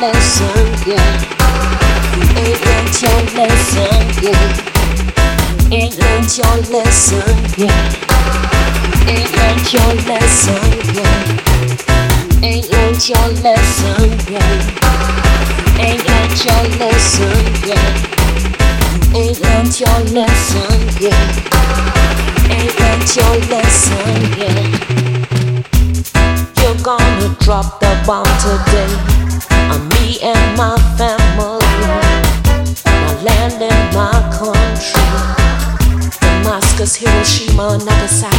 lesson yet. You ain't learned your lesson yet. Ain't learned your lesson yet. Ain't learned your lesson yet. Ain't learned your lesson yet. Ain't learned your lesson yet. Ain't learned your lesson yet. Ain't learned your lesson yet. You're gonna drop the bomb today on me and my family, my land and my country. Damascus, Hiroshima, Nagasaki.